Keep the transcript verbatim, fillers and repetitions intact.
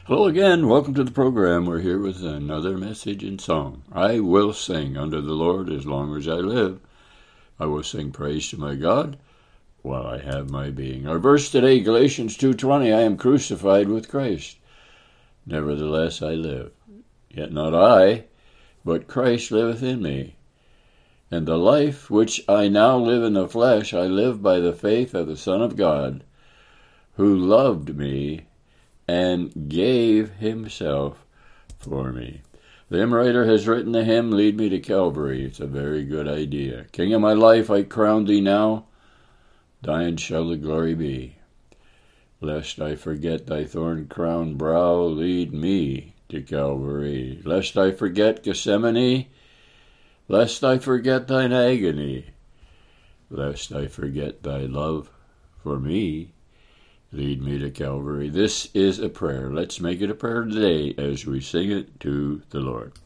Hello again. Welcome to the program. We're here with another message in song. I will sing unto the Lord as long as I live. I will sing praise to my God while I have my being. Our verse today, Galatians two twenty, I am crucified with Christ. Nevertheless I live. Yet not I, but Christ liveth in me. And the life which I now live in the flesh, I live by the faith of the Son of God, who loved me and gave himself for me. The hymn writer has written the hymn, Lead Me to Calvary. It's a very good idea. King of my life, I crown thee now. Thine shall the glory be. Lest I forget thy thorn-crowned brow, lead me to Calvary. Lest I forget Gethsemane, lest I forget thine agony, lest I forget thy love for me. Lead me to Calvary. This is a prayer. Let's make it a prayer today as we sing it to the Lord.